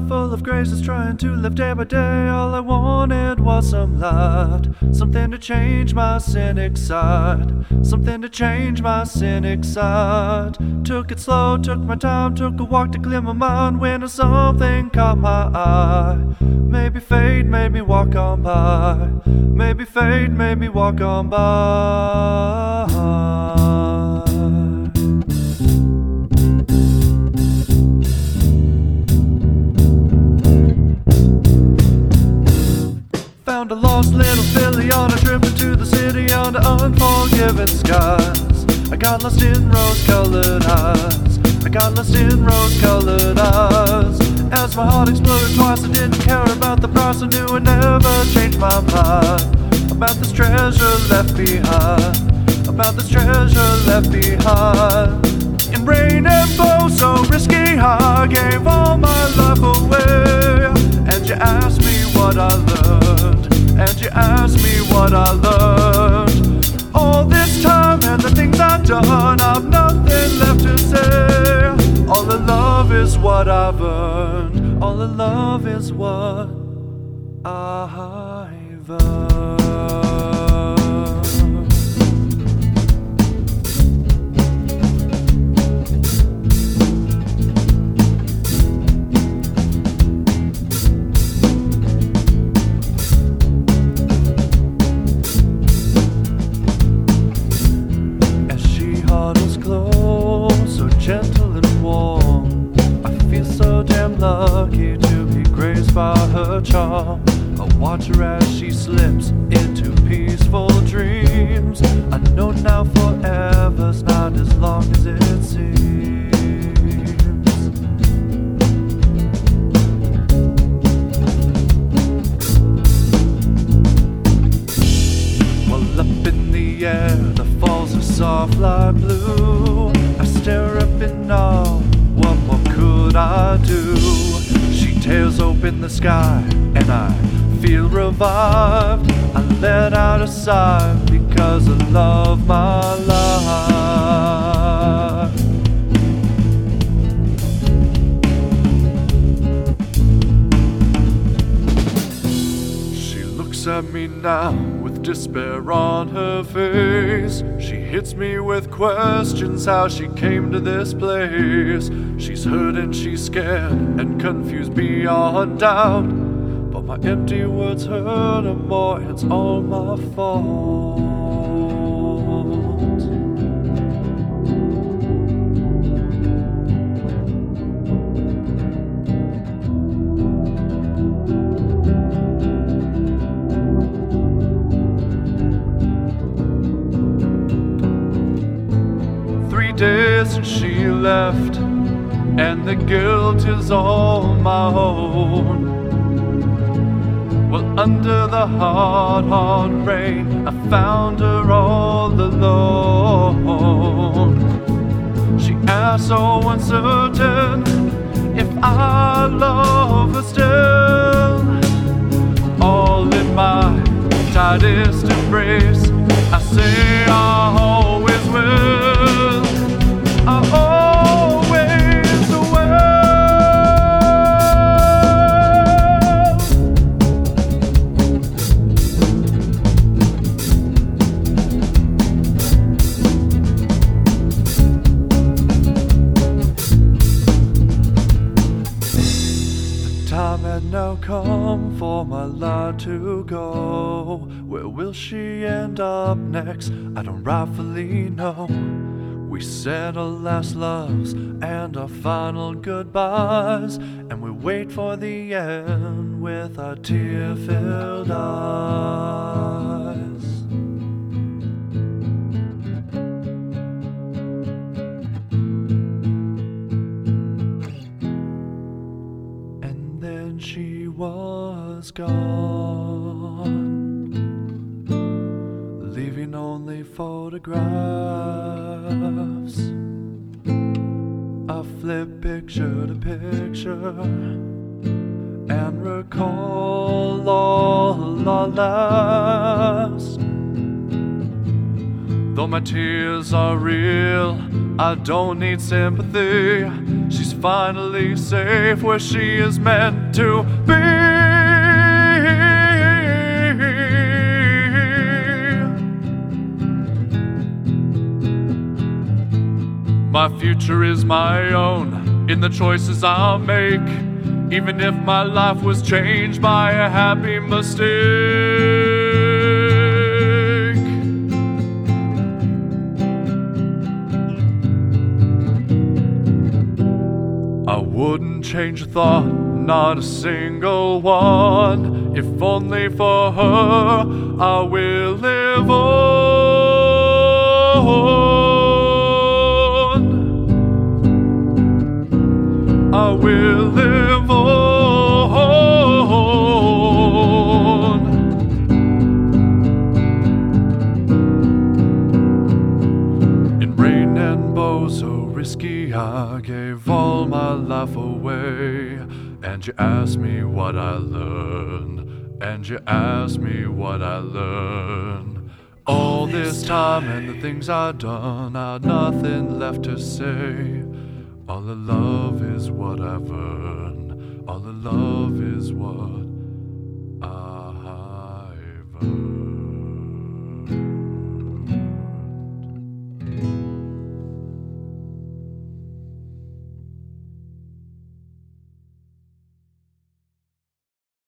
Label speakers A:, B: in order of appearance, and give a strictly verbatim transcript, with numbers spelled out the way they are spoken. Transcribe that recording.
A: full of graces, trying to live day by day. All I wanted was some light, something to change my cynic side, something to change my cynic side. Took it slow, took my time, took a walk to clear my mind, when something caught my eye. Maybe fate made me walk on by, maybe fate made me walk on by. Found a lost little filly on a trip into the city under unforgiving skies. I got lost in rose-colored eyes, I got lost in rose-colored eyes. As my heart exploded twice, I didn't care about the price. I knew I'd never change my mind about this treasure left behind, about this treasure left behind. In rain and blow, so risky, I gave all my life away. And you asked me what I learned, and you asked me what I learned. All this time and the things I've done, I've nothing left to say. All the love is what I've earned, all the love is what I've earned. Gentle and warm, I feel so damn lucky to be graced by her charm. I watch her as she slips into peaceful dreams. I know now forever's not as long as it seems. Well, up in the air, the falls are soft like blue. I stare up in awe, what more could I do? She tears open the sky, and I feel revived. I let out a sigh, because I love my life. She looks at me now with despair on her face. She hits me with questions, how she came to this place. She's hurt and she's scared and confused beyond doubt, but my empty words hurt her more, it's all my fault. Days since she left, and the guilt is all my own. Well, under the hard, hard rain, I found her all alone. She asked so uncertain if I love her still. All in my tightest embrace, I say I always will. I always will. The time had now come for my light to go. Where will she end up next? I don't rightfully know. We said our last loves and our final goodbyes, and we wait for the end with our tear-filled eyes. And then she was gone, leaving only photographs. I flip picture to picture and recall all our laughs. Though my tears are real, I don't need sympathy. She's finally safe where she is meant to be. My future is my own in the choices I'll make, even if my life was changed by a happy mistake. I wouldn't change a thought, not a single one. If only for her, I will live on. I will live on. In rain and bow so risky, I gave all my life away. And you asked me what I learned, and you asked me what I learned. All this time and the things I've done, I'd nothing left to say. All the love is what I've earned. All the love is what I've earned.